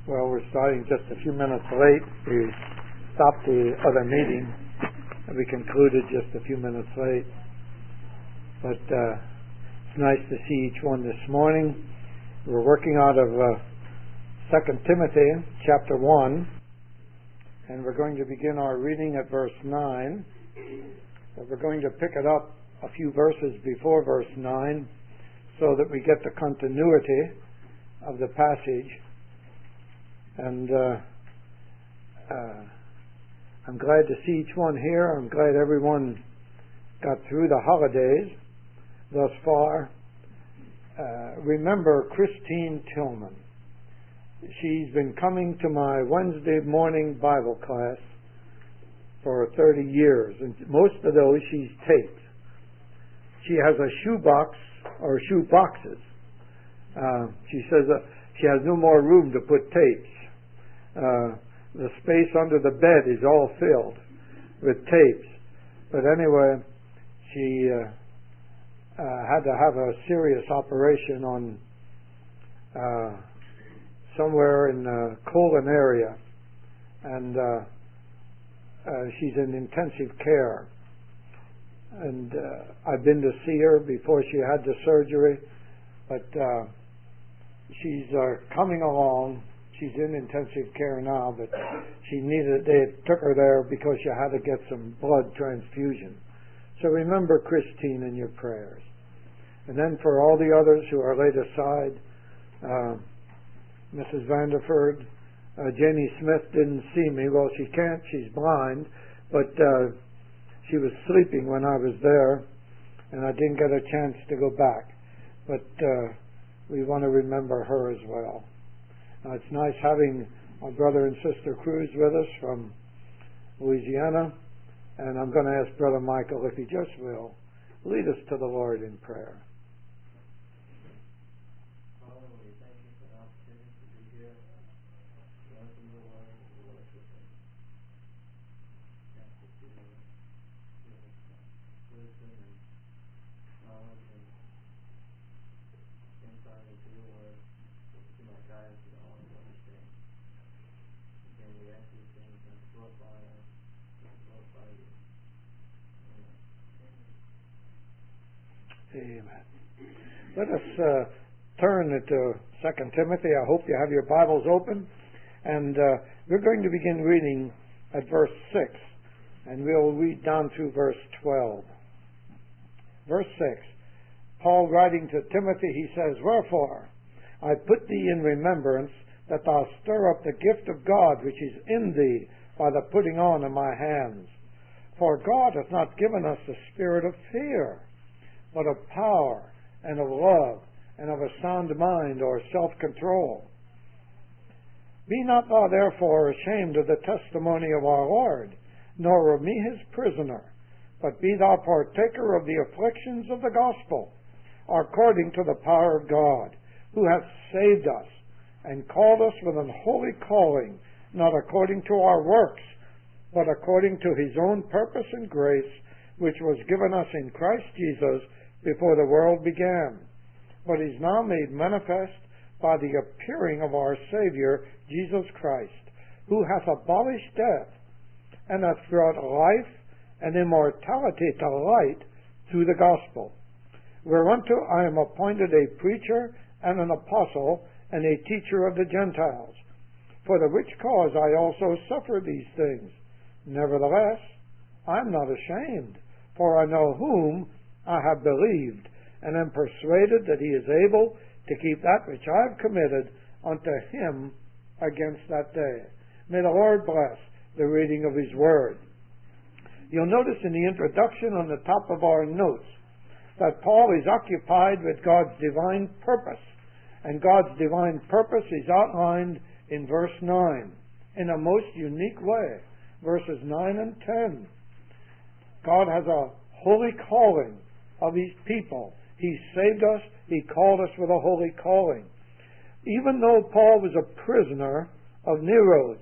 Well, we're starting just a few minutes late. We stopped the other meeting and we concluded just a few minutes late. But it's nice to see each one this morning. We're working out of 2 Timothy chapter 1, and we're going to begin our reading at verse 9. But we're going to pick it up a few verses before verse 9 so that we get the continuity of the passage. And I'm glad to see each one here. I'm glad everyone got through the holidays thus far. Remember Christine Tillman. She's been coming to my Wednesday morning Bible class for 30 years, and most of those she's taped. She has a shoebox or shoe boxes. She says she has no more room to put tapes. The space under the bed is all filled with tapes. But anyway, she had to have a serious operation on somewhere in the colon area, and she's in intensive care. And I've been to see her before she had the surgery, but she's coming along. She's in intensive care now, but they took her there because she had to get some blood transfusion. So remember Christine in your prayers. And then for all the others who are laid aside, Mrs. Vanderford, Jenny Smith didn't see me. Well, she can't. She's blind, but she was sleeping when I was there, and I didn't get a chance to go back. But we want to remember her as well. It's nice having our brother and sister Cruz with us from Louisiana, and I'm going to ask Brother Michael if he just will lead us to the Lord in prayer. Father, we thank you for the opportunity to be here, to open your word, to worship and ask that you give us wisdom and knowledge and insight into your word, that you might guide us in all of understanding. Again, we ask these things and glorify us, and glorify you. Amen. Let us turn to 2 Timothy. I hope you have your Bibles open. And we're going to begin reading at verse 6. And we'll read down through verse 12. Verse 6. Paul writing to Timothy, he says, "Wherefore I put thee in remembrance that thou stir up the gift of God which is in thee by the putting on of my hands. For God hath not given us the spirit of fear, but of power and of love and of a sound mind," or self-control. "Be not thou therefore ashamed of the testimony of our Lord, nor of me his prisoner, but be thou partaker of the afflictions of the gospel, according to the power of God, who hath saved us, and called us with an holy calling, not according to our works, but according to his own purpose and grace, which was given us in Christ Jesus before the world began, but is now made manifest by the appearing of our Savior, Jesus Christ, who hath abolished death, and hath brought life and immortality to light through the gospel, whereunto I am appointed a preacher and an apostle and a teacher of the Gentiles, for the which cause I also suffer these things. Nevertheless, I am not ashamed, for I know whom I have believed, and am persuaded that he is able to keep that which I have committed unto him against that day." May the Lord bless the reading of his word. You'll notice in the introduction on the top of our notes that Paul is occupied with God's divine purpose, and God's divine purpose is outlined in verse 9 in a most unique way. Verses 9 and 10. God has a holy calling of his people. He saved us. He called us with a holy calling. Even though Paul was a prisoner of Nero's.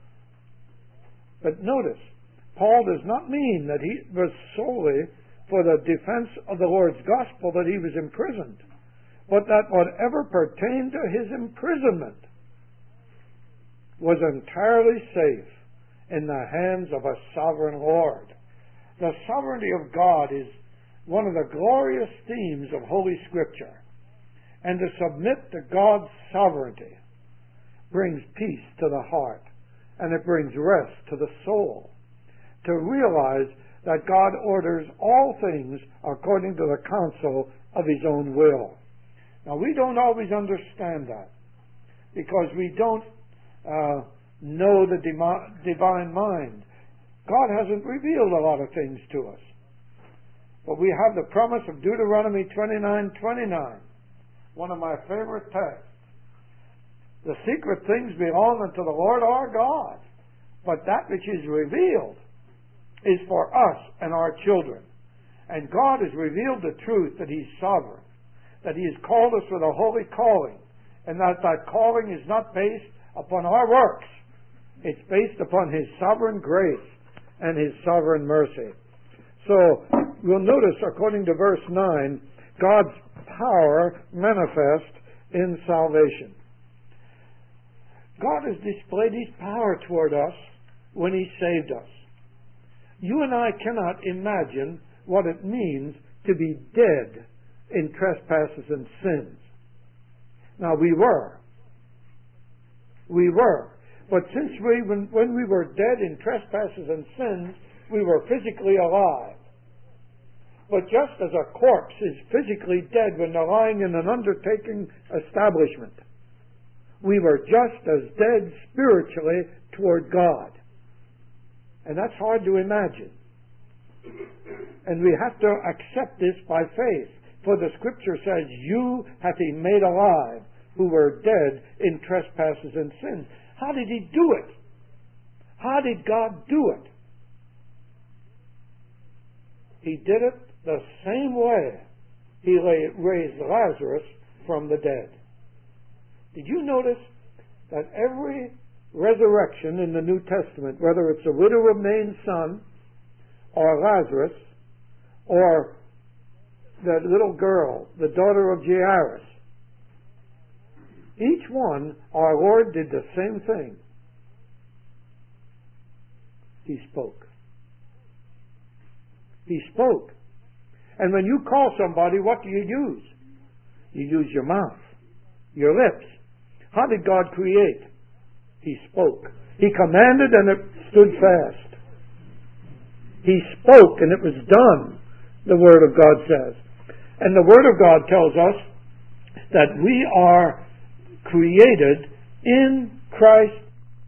But notice, Paul does not mean that he was solely for the defense of the Lord's gospel that he was imprisoned, but that whatever pertained to his imprisonment was entirely safe in the hands of a sovereign Lord. The sovereignty of God is one of the glorious themes of Holy Scripture. And to submit to God's sovereignty brings peace to the heart, and it brings rest to the soul. To realize that God orders all things according to the counsel of His own will. Now, we don't always understand that, because we don't know the divine mind. God hasn't revealed a lot of things to us. But we have the promise of Deuteronomy 29:29, one of my favorite texts. The secret things belong unto the Lord our God, but that which is revealed is for us and our children. And God has revealed the truth that He's sovereign, that He has called us with a holy calling, and that calling is not based upon our works. It's based upon His sovereign grace and His sovereign mercy. So, we'll notice, according to verse 9, God's power manifest in salvation. God has displayed His power toward us when He saved us. You and I cannot imagine what it means to be dead in trespasses and sins. Now, we were. But since when we were dead in trespasses and sins, we were physically alive. But just as a corpse is physically dead when they're lying in an undertaking establishment, we were just as dead spiritually toward God. And that's hard to imagine. And we have to accept this by faith. For the Scripture says, "You hath He made alive who were dead in trespasses and sins." How did He do it? How did God do it? He did it the same way He raised Lazarus from the dead. Did you notice that every resurrection in the New Testament, whether it's a widow of Nain's son, or Lazarus, or that little girl, the daughter of Jairus, each one, our Lord did the same thing. He spoke. He spoke. And when you call somebody, what do you use? You use your mouth, your lips. How did God create? He spoke. He commanded and it stood fast. He spoke and it was done, the Word of God says. And the Word of God tells us that we are created in Christ.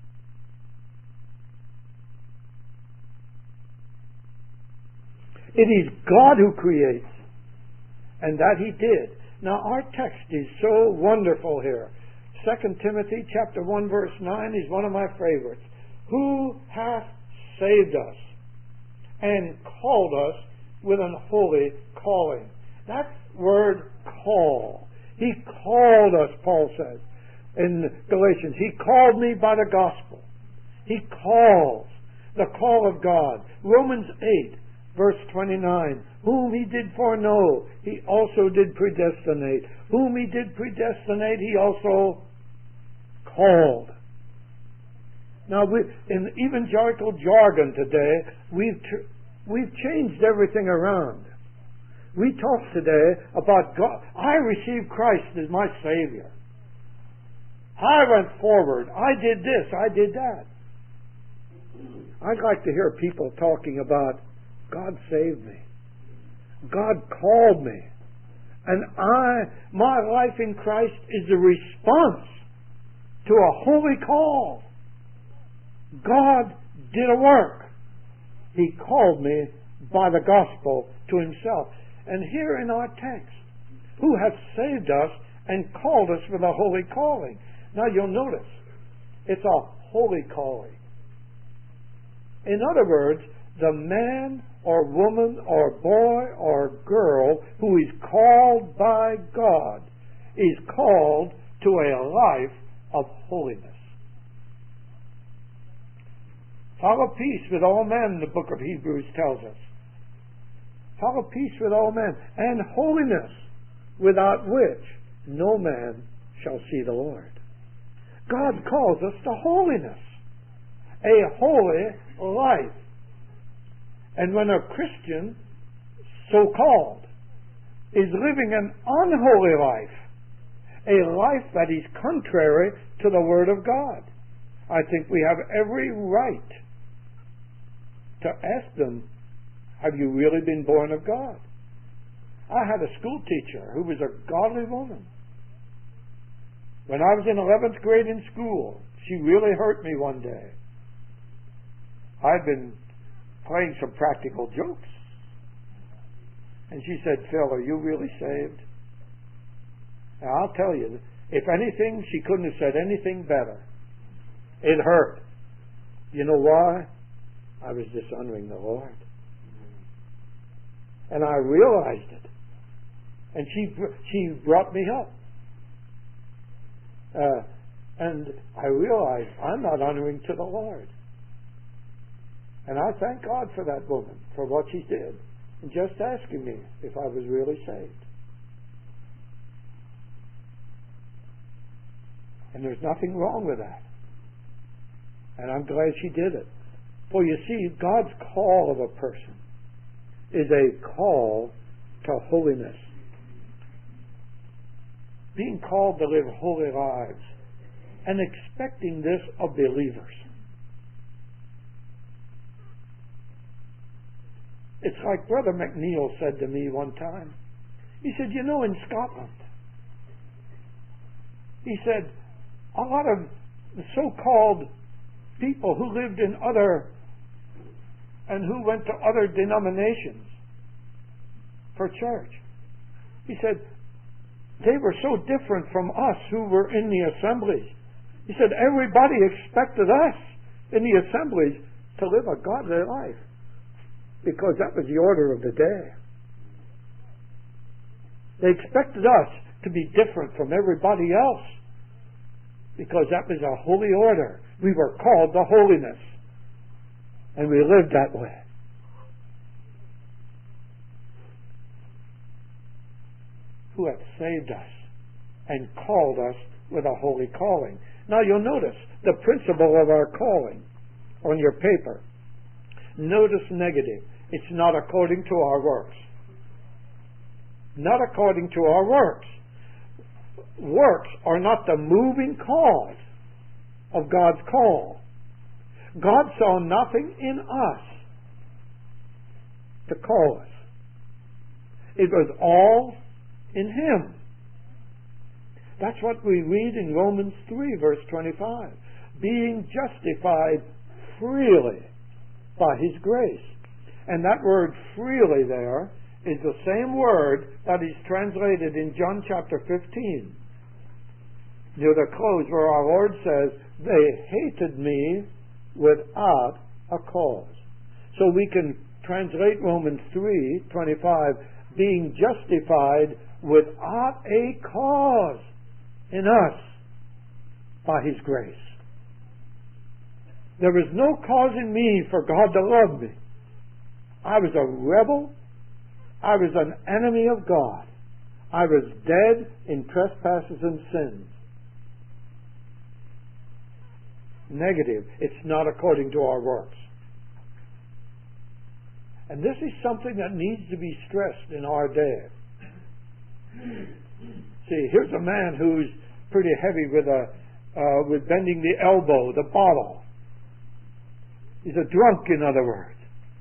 It is God who creates, and that He did. Now our text is so wonderful here. 2 Timothy chapter 1 verse 9 is one of my favorites. Who hath saved us and called us with an holy calling. That word call. He called us, Paul says in Galatians. He called me by the gospel. He calls. The call of God. Romans 8 verse 29. Whom He did foreknow, He also did predestinate. Whom He did predestinate, He also called. Now, in evangelical jargon today, we've changed everything around. We talk today about God. I received Christ as my Savior. I went forward. I did this. I did that. I'd like to hear people talking about God saved me. God called me. And my life in Christ is a response to a holy call. God did a work. He called me by the gospel to Himself. And here in our text, who hath saved us and called us with a holy calling. Now you'll notice, it's a holy calling. In other words, the man or woman or boy or girl who is called by God is called to a life of holiness. Follow peace with all men, the book of Hebrews tells us. Follow peace with all men, and holiness, without which no man shall see the Lord. God calls us to holiness, a holy life. And when a Christian, so-called, is living an unholy life, a life that is contrary to the Word of God, I think we have every right to ask them, have you really been born of God? I had a school teacher who was a godly woman. When I was in 11th grade in school, she really hurt me one day. I'd been playing some practical jokes. And she said, Phil, are you really saved? Now, I'll tell you, if anything, she couldn't have said anything better. It hurt. You know why? I was dishonoring the Lord. And I realized it. And she brought me up. And I realized I'm not honoring to the Lord. And I thank God for that woman, for what she did, and just asking me if I was really saved. And there's nothing wrong with that. And I'm glad she did it. For you see, God's call of a person is a call to holiness. Being called to live holy lives and expecting this of believers. It's like Brother McNeil said to me one time. He said, you know, in Scotland, he said, a lot of the so-called people who lived in other and who went to other denominations for church, he said, they were so different from us who were in the assemblies. He said, everybody expected us in the assemblies to live a godly life because that was the order of the day. They expected us to be different from everybody else because that was a holy order. We were called to holiness, and we lived that way. Who hath saved us and called us with a holy calling. Now you'll notice the principle of our calling on your paper. Notice negative. It's not according to our works. Not according to our works. Works are not the moving cause of God's call. God saw nothing in us to call us. It was all in Him. That's what we read in Romans 3, verse 25. Being justified freely by His grace. And that word freely there is the same word that is translated in John chapter 15. Near the close where our Lord says, they hated me without a cause. So we can translate Romans 3:25, being justified without a cause in us by His grace. There was no cause in me for God to love me. I was a rebel. I was an enemy of God. I was dead in trespasses and sins. Negative. It's not according to our works. And this is something that needs to be stressed in our day. See, here's a man who's pretty heavy with bending the elbow, the bottle. He's a drunk, in other words.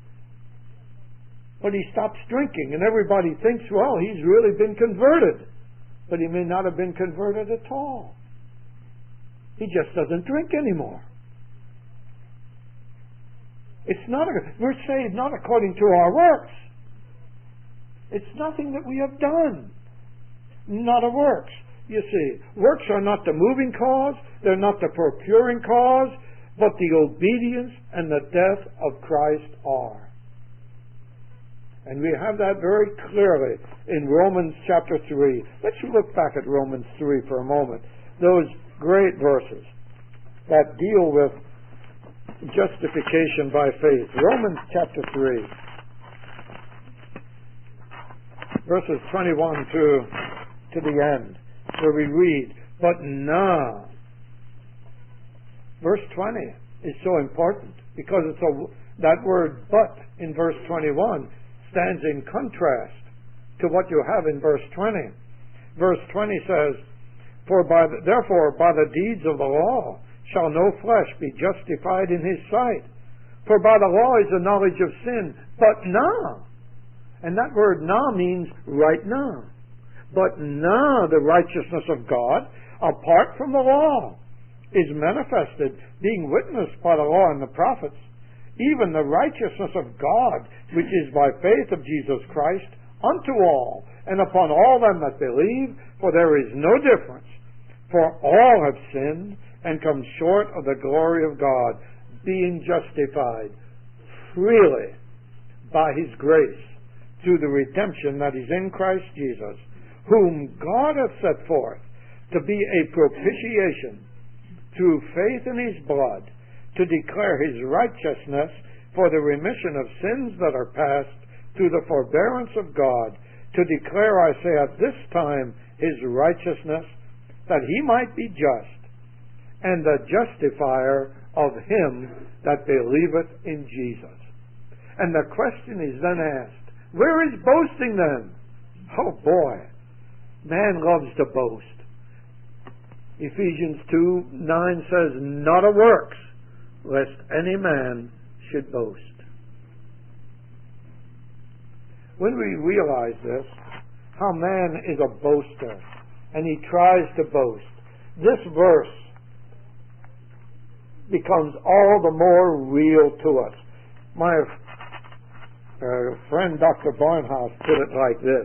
But he stops drinking, and everybody thinks, well, he's really been converted. But he may not have been converted at all. He just doesn't drink anymore. We're saved not according to our works. It's nothing that we have done. Not a works. You see, works are not the moving cause, they're not the procuring cause, but the obedience and the death of Christ are. And we have that very clearly in Romans chapter 3. Let's look back at Romans 3 for a moment. Those great verses that deal with justification by faith. Romans chapter 3, verses 21 to the end, where we read, but now Verse 20 is so important because that word "but" in verse 21 stands in contrast to what you have in verse 20. Verse 20 says, Therefore by the deeds of the law shall no flesh be justified in his sight. For by the law is the knowledge of sin, but now. And that word now means right now. But now the righteousness of God, apart from the law, is manifested, being witnessed by the law and the prophets, even the righteousness of God, which is by faith of Jesus Christ, unto all, and upon all them that believe, for there is no difference. For all have sinned, and come short of the glory of God, being justified freely by His grace, through the redemption that is in Christ Jesus, whom God hath set forth to be a propitiation through faith in His blood, to declare His righteousness for the remission of sins that are past, through the forbearance of God, to declare, I say, at this time His righteousness, that He might be just, and the justifier of him that believeth in Jesus. And the question is then asked, where is boasting then? Oh boy, man loves to boast. Ephesians 2:9 says, not of works, lest any man should boast. When we realize this, how man is a boaster, and he tries to boast, this verse becomes all the more real to us. My friend Dr. Barnhouse put it like this.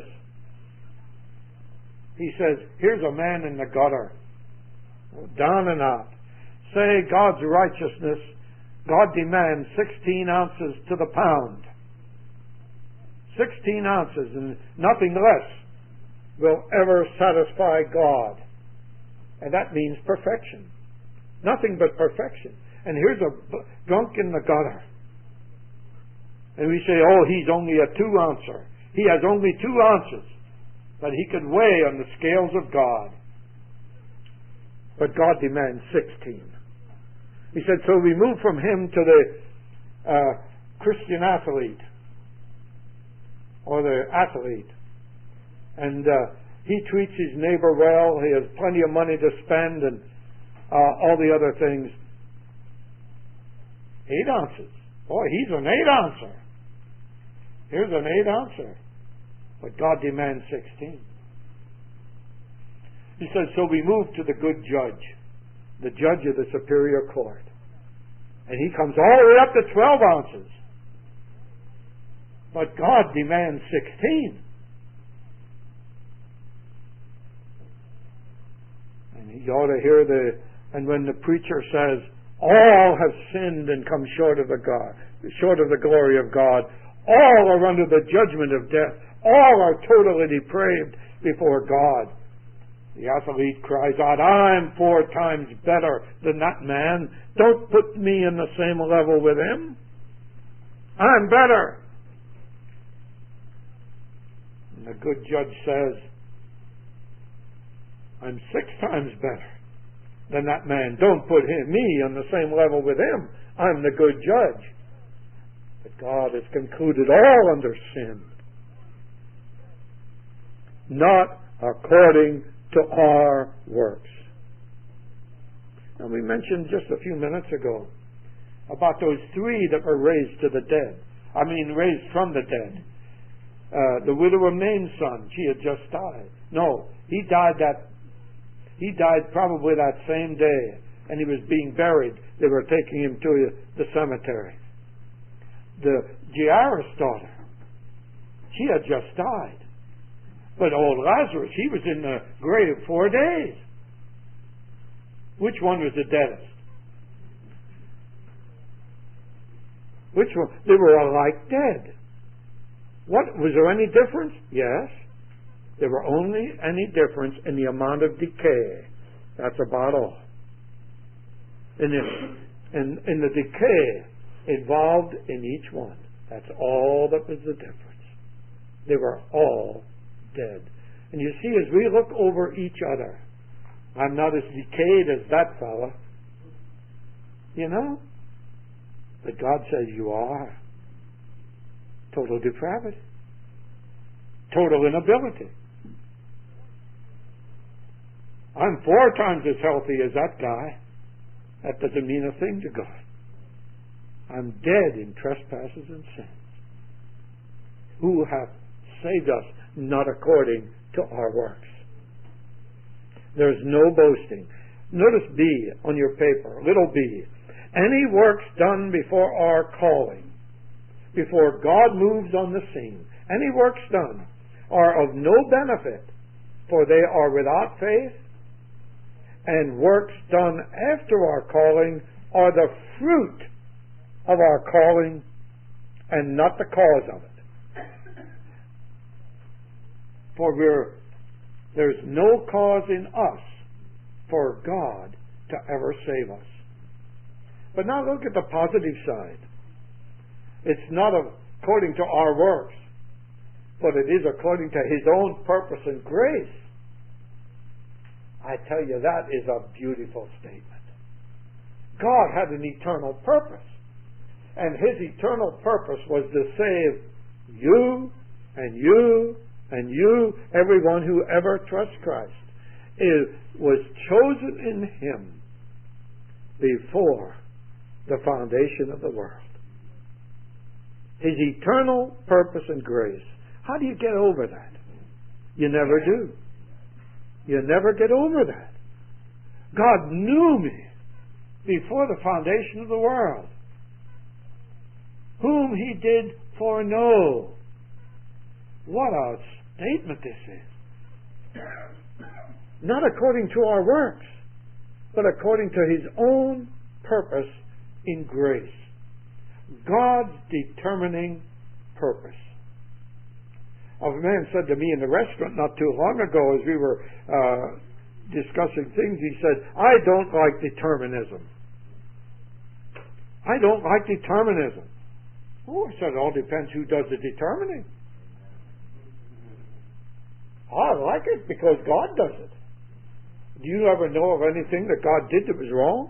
He says, here's a man in the gutter, down and out. Say God's righteousness, God demands 16 ounces to the pound. 16 ounces and nothing less will ever satisfy God. And that means perfection. Nothing but perfection. And here's a drunk in the gutter. And we say, oh, he's only a 2-ouncer. He has only 2 ounces that he could weigh on the scales of God. But God demands 16. He said, so we move from him to the Christian athlete, or the athlete. And he treats his neighbor well. He has plenty of money to spend and all the other things. 8 ounces. Boy, he's an 8-ouncer. Here's an 8-ouncer. But God demands 16. He says, so we move to the good judge, the judge of the superior court. And he comes all the way up to 12 ounces. But God demands 16. And you ought to hear and when the preacher says, all have sinned and come short of the glory of God. All are under the judgment of death. All are totally depraved before God. The athlete cries out, I'm 4 times better than that man. Don't put me in the same level with him. I'm better. And the good judge says, I'm 6 times better than that man. Don't put me on the same level with him. I'm the good judge. But God has concluded all under sin, not according to our works. Now we mentioned just a few minutes ago about those 3 that were raised to the dead. Raised from the dead. The widow of Nain's son, she had just died. No, he died probably that same day, and he was being buried. They were taking him to the cemetery. The Jairus' daughter, she had just died. But old Lazarus, he was in the grave 4 days. Which one was the deadest? Which one? They were alike dead. Was there any difference? Yes. There were only any difference in the amount of decay. That's about all. In the decay involved in each one. That's all that was the difference. They were all dead. And you see, as we look over each other, I'm not as decayed as that fella. You know? But God says you are. Total depravity. Total inability. I'm 4 times as healthy as that guy. That doesn't mean a thing to God. I'm dead in trespasses and sins. Who hath saved us, not according to our works. There's no boasting. Notice B on your paper, little b. Any works done before our calling, before God moves on the scene, any works done are of no benefit, for they are without faith, and works done after our calling are the fruit of our calling and not the cause of it. For there's no cause in us for God to ever save us. But now look at the positive side. It's not according to our works, but it is according to His own purpose and grace. I tell you, that is a beautiful statement. God had an eternal purpose, and His eternal purpose was to save you and you and you, everyone who ever trusts Christ. It was chosen in Him before the foundation of the world. His eternal purpose and grace. How do you get over that? You never do. You never get over that. God knew me before the foundation of the world. Whom He did foreknow. What a statement this is. Not according to our works, but according to His own purpose in grace. God's determining purpose. A man said to me in the restaurant not too long ago as we were discussing things, he said, I don't like determinism. I don't like determinism. Oh, I said, it all depends who does the determining. I like it because God does it. Do you ever know of anything that God did that was wrong?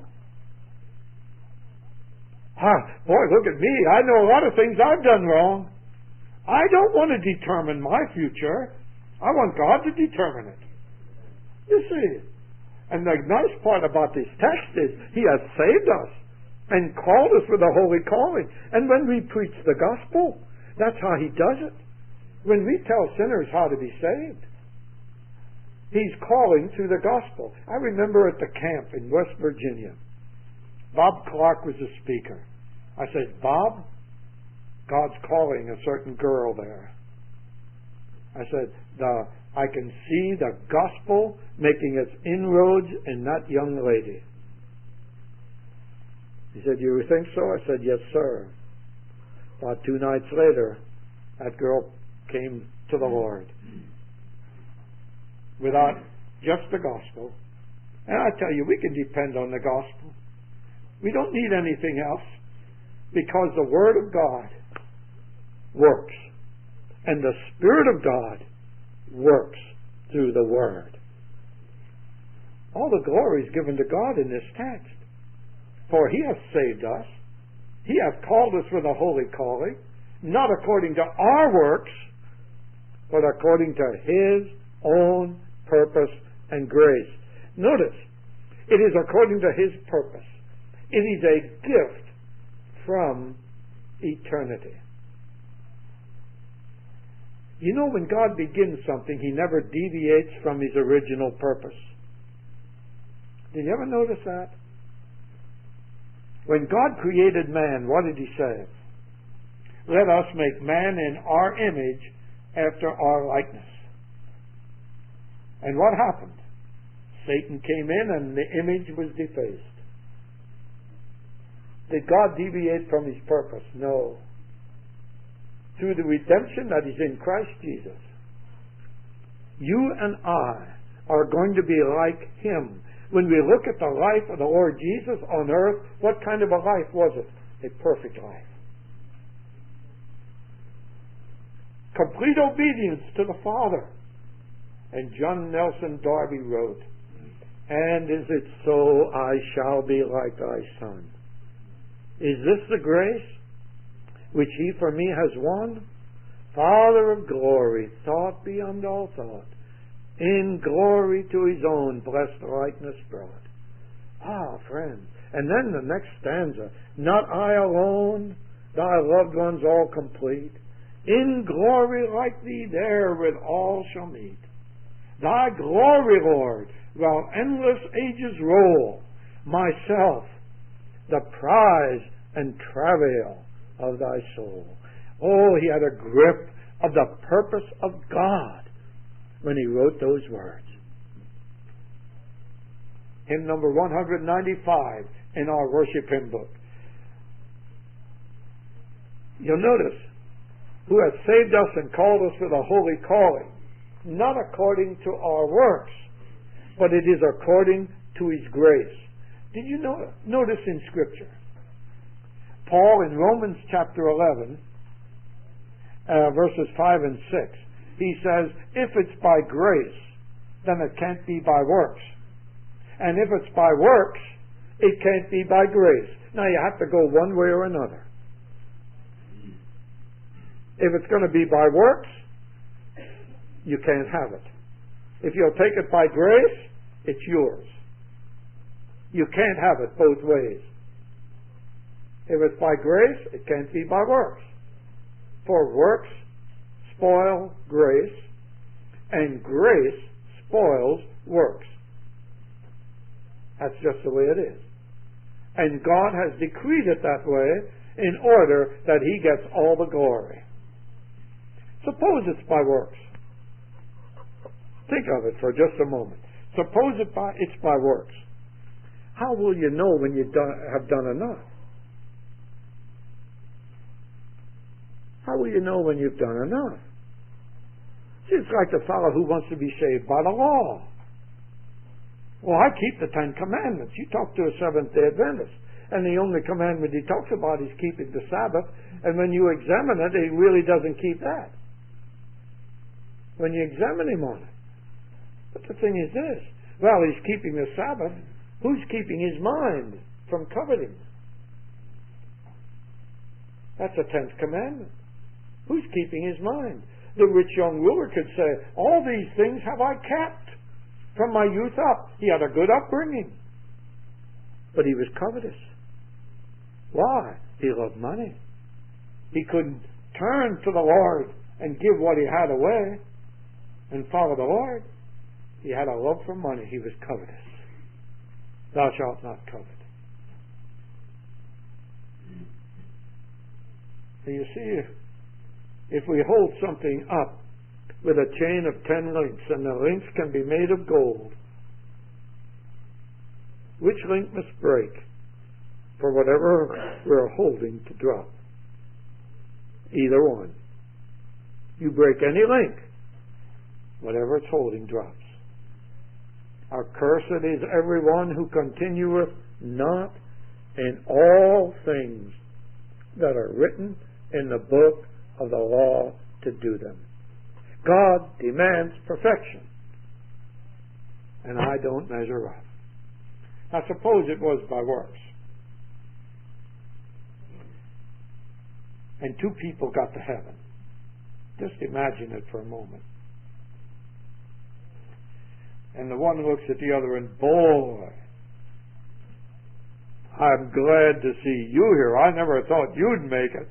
Boy, look at me. I know a lot of things I've done wrong. I don't want to determine my future. I want God to determine it. You see. And the nice part about this text is He has saved us and called us with a holy calling. And when we preach the gospel, that's how He does it. When we tell sinners how to be saved, He's calling through the gospel. I remember at the camp in West Virginia, Bob Clark was the speaker. I said, Bob, God's calling a certain girl there. I said, I can see the gospel making its inroads in that young lady. He said, you think so? I said, yes, sir. About 2 nights later, that girl came to the Lord without just the gospel. And I tell you, we can depend on the gospel. We don't need anything else because the Word of God works. And the Spirit of God works through the Word. All the glory is given to God in this text. For He has saved us. He hath called us with a holy calling, not according to our works, but according to His own purpose and grace. Notice, it is according to His purpose. It is a gift from eternity. You know, when God begins something, He never deviates from His original purpose. Did you ever notice that? When God created man, what did He say? Let us make man in our image after our likeness. And what happened? Satan came in and the image was defaced. Did God deviate from His purpose? No. Through the redemption that is in Christ Jesus, you and I are going to be like Him. When we look at the life of the Lord Jesus on earth, what kind of a life was it? A perfect life. Complete obedience to the Father. And John Nelson Darby wrote, and is it so I shall be like thy Son? Is this the grace which He for me has won? Father of glory, thought beyond all thought, in glory to His own blessed likeness brought. Ah, friend. And then the next stanza, not I alone, thy loved ones all complete, in glory like Thee there with all shall meet. Thy glory, Lord, while endless ages roll, myself, the prize and travail of Thy soul. Oh, he had a grip of the purpose of God when he wrote those words. Hymn number 195 in our worship hymn book. You'll notice, who has saved us and called us with a holy calling, not according to our works, but it is according to His grace. Did you notice in Scripture, Paul in Romans chapter 11, verses 5 and 6, he says, if it's by grace, then it can't be by works. And if it's by works, it can't be by grace. Now you have to go one way or another. If it's going to be by works, you can't have it. If you'll take it by grace, it's yours. You can't have it both ways. If it's by grace, it can't be by works. For works spoil grace, and grace spoils works. That's just the way it is. And God has decreed it that way in order that He gets all the glory. Suppose it's by works. Think of it for just a moment. Suppose it's by works. How will you know when you have done enough? How will you know when you've done enough? It's like the fellow who wants to be saved by the law. Well, I keep the 10 Commandments. You talk to a Seventh-day Adventist, and the only commandment he talks about is keeping the Sabbath, and when you examine it, he really doesn't keep that. When you examine him on it. But the thing is this, well, he's keeping the Sabbath. Who's keeping his mind from coveting? That's a 10th commandment. Who's keeping his mind? The rich young ruler could say, all these things have I kept from my youth up. He had a good upbringing. But he was covetous. Why? He loved money. He couldn't turn to the Lord and give what he had away and follow the Lord. He had a love for money. He was covetous. Thou shalt not covet. So you see, if we hold something up with a chain of 10 links, and the links can be made of gold, which link must break for whatever we're holding to drop? Either one. You break any link, whatever it's holding drops. Accursed is everyone who continueth not in all things that are written in the book of the law to do them. God demands perfection, and I don't measure up. Now suppose it was by works, and 2 people got to heaven. Just imagine it for a moment. And the one looks at the other and, boy, I'm glad to see you here. I never thought you'd make it.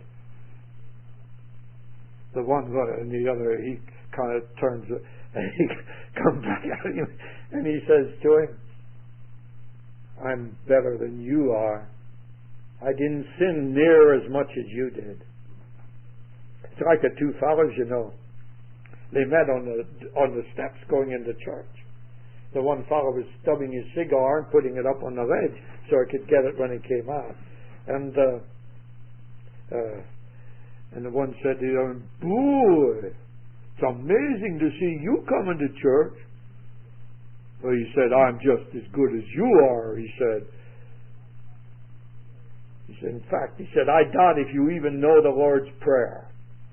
The one and the other, he kind of turns and he comes back at him and he says to him, I'm better than you are. I didn't sin near as much as you did. It's like the 2 fellows, you know. They met on the steps going into church. The one fellow was stubbing his cigar and putting it up on the ledge so he could get it when he came out. And the one said to the other, boy, it's amazing to see you coming to church. Well, he said, I'm just as good as you are, he said. He said, in fact, he said, I doubt if you even know the Lord's Prayer.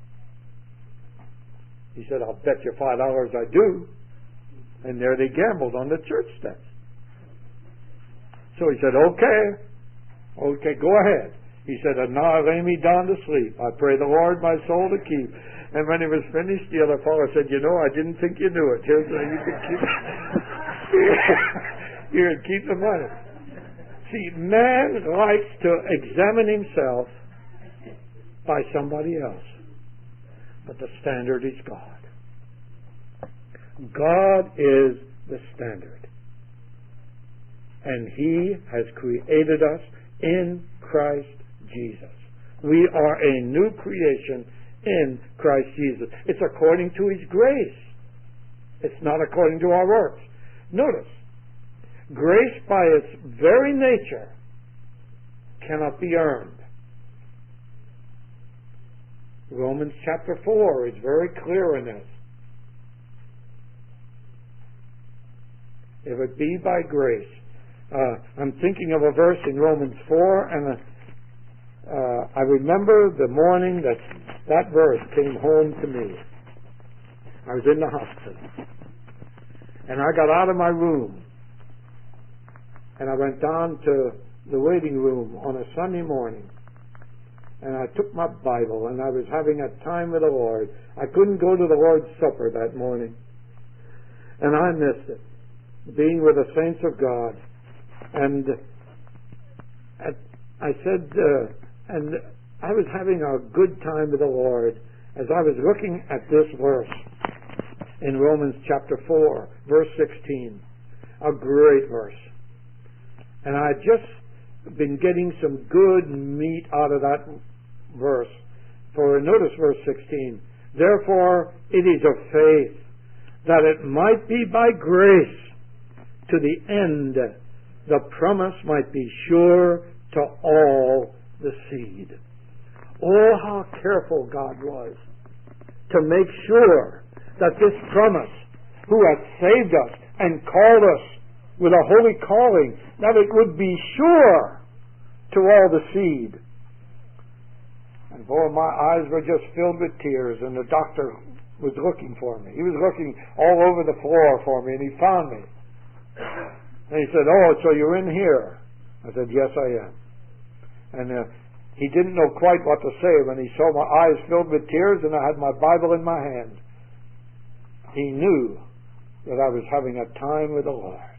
He said, I'll bet you $5 I do. And there they gambled on the church steps. So he said, okay, go ahead. He said, and now I lay me down to sleep. I pray the Lord my soul to keep. And when he was finished, the other fellow said, you know, I didn't think you knew it. Here's how you could keep you could keep the money. See, man likes to examine himself by somebody else. But the standard is God. God is the standard. And He has created us in Christ Jesus. We are a new creation in Christ Jesus. It's according to His grace. It's not according to our works. Notice, grace by its very nature cannot be earned. Romans chapter 4 is very clear in this. If it be by grace. I'm thinking of a verse in Romans 4, and I remember the morning that verse came home to me. I was in the hospital. And I got out of my room. And I went down to the waiting room on a Sunday morning. And I took my Bible, and I was having a time with the Lord. I couldn't go to the Lord's Supper that morning. And I missed it, being with the saints of God. And I said, and I was having a good time with the Lord as I was looking at this verse in Romans chapter 4, verse 16. A great verse. And I had just been getting some good meat out of that verse. For notice verse 16. Therefore it is of faith, that it might be by grace, to the end the promise might be sure to all the seed. Oh, how careful God was to make sure that this promise, who hath saved us and called us with a holy calling, that it would be sure to all the seed. And boy, my eyes were just filled with tears, and the doctor was looking for me. He was looking all over the floor for me, and he found me. And he said, oh, so you're in here? I said, yes, I am. And he didn't know quite what to say when he saw my eyes filled with tears and I had my Bible in my hand. He knew that I was having a time with the Lord.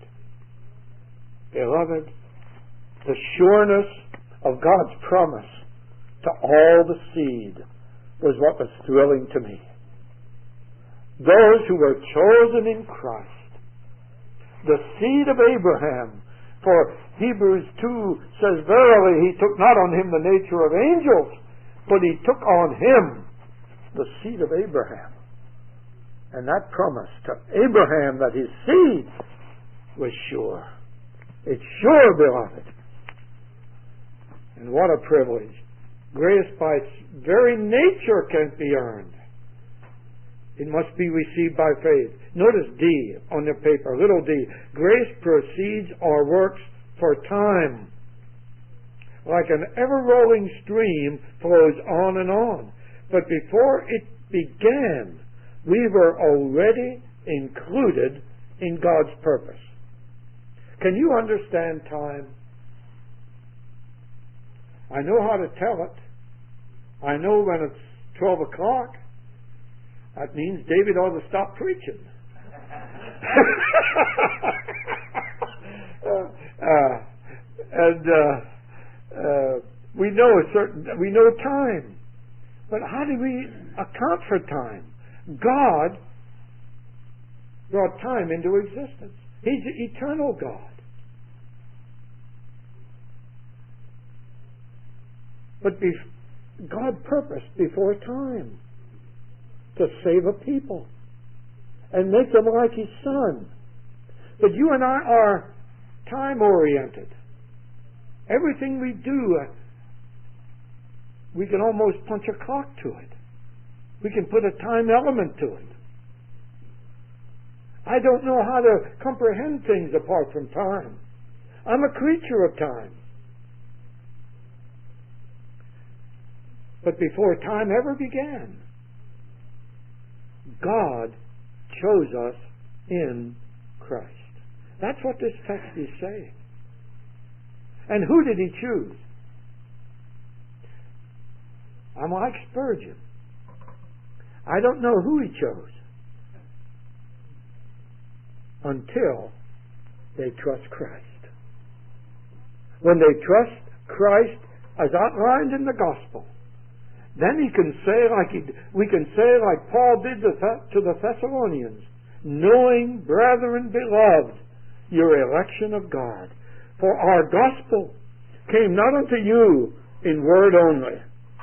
Beloved, the sureness of God's promise to all the seed was what was thrilling to me. Those who were chosen in Christ, the seed of Abraham. For Hebrews 2 says, verily he took not on him the nature of angels, but he took on him the seed of Abraham. And that promise to Abraham that his seed was sure. It's sure, beloved. And what a privilege. Grace by its very nature can't be earned. It must be received by faith. Notice D on your paper, little d. Grace proceeds or works for time. Like an ever-rolling stream flows on and on. But before it began, we were already included in God's purpose. Can you understand time? I know how to tell it. I know when it's 12 o'clock. That means David ought to stop preaching. We know time. But how do we account for time? God brought time into existence. He's the eternal God. But God purposed before time to save a people and make them like His Son. But you and I are time-oriented. Everything we do, we can almost punch a clock to it. We can put a time element to it. I don't know how to comprehend things apart from time. I'm a creature of time. But before time ever began, God chose us in Christ. That's what this text is saying. And who did He choose? I'm like Spurgeon. I don't know who he chose until they trust Christ. When they trust Christ as outlined in the gospel, then we can say like Paul did to the Thessalonians, knowing, brethren beloved, your election of God. For our gospel came not unto you in word only.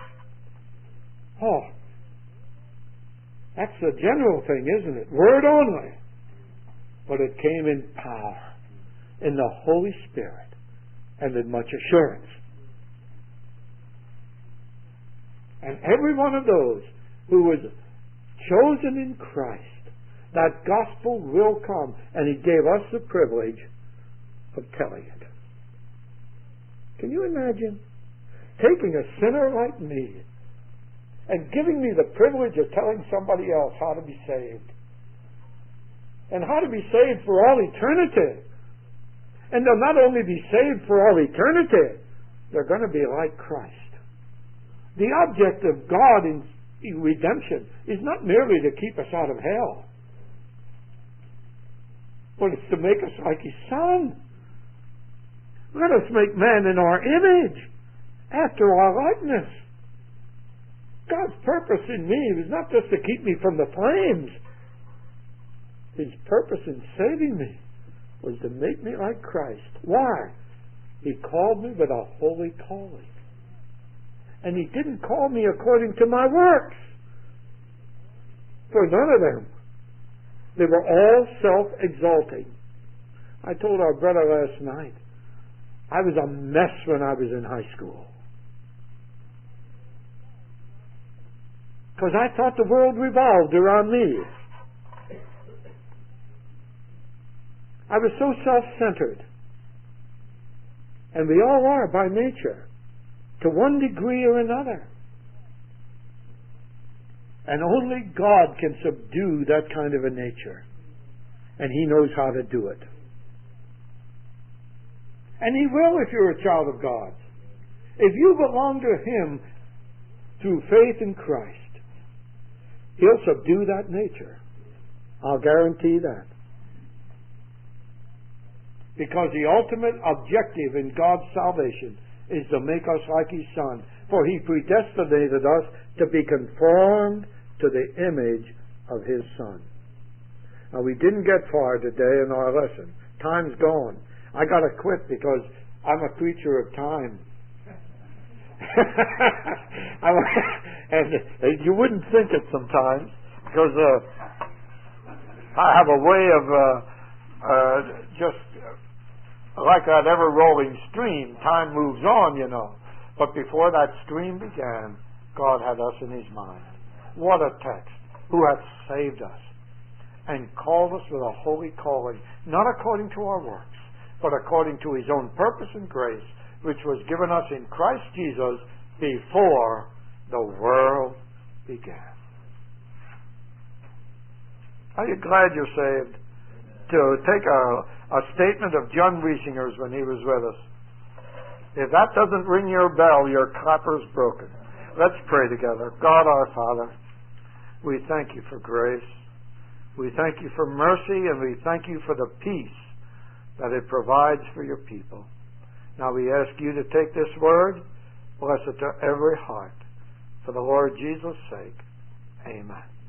Oh, that's the general thing, isn't it? Word only. But it came in power, in the Holy Spirit, and with much assurance. And every one of those who was chosen in Christ, that gospel will come, and He gave us the privilege of telling it. Can you imagine taking a sinner like me and giving me the privilege of telling somebody else how to be saved? And how to be saved for all eternity. And they'll not only be saved for all eternity, they're going to be like Christ. The object of God in redemption is not merely to keep us out of hell, but it's to make us like His Son. Let us make man in our image, after our likeness. God's purpose in me was not just to keep me from the flames. His purpose in saving me was to make me like Christ. Why? He called me with a holy calling. And He didn't call me according to my works. For none of them. They were all self-exalting. I told our brother last night, I was a mess when I was in high school. Because I thought the world revolved around me. I was so self-centered. And we all are by nature, to one degree or another. And only God can subdue that kind of a nature. And He knows how to do it. And He will if you're a child of God. If you belong to Him through faith in Christ, He'll subdue that nature. I'll guarantee that. Because the ultimate objective in God's salvation is to make us like His Son. For He predestinated us to be conformed to the image of His Son. Now, we didn't get far today in our lesson. Time's gone. I got to quit because I'm a creature of time. And you wouldn't think it sometimes, because I have a way of just like that ever-rolling stream. Time moves on, you know. But before that stream began, God had us in His mind. What a text. Who hath saved us and called us with a holy calling, not according to our works, but according to His own purpose and grace, which was given us in Christ Jesus before the world began. Are you glad you're saved? To take a statement of John Riesinger's when he was with us. If that doesn't ring your bell, your clapper's broken. Let's pray together. God our Father, we thank You for grace. We thank You for mercy, and we thank You for the peace that it provides for Your people. Now we ask You to take this word, bless it to every heart. For the Lord Jesus' sake, amen.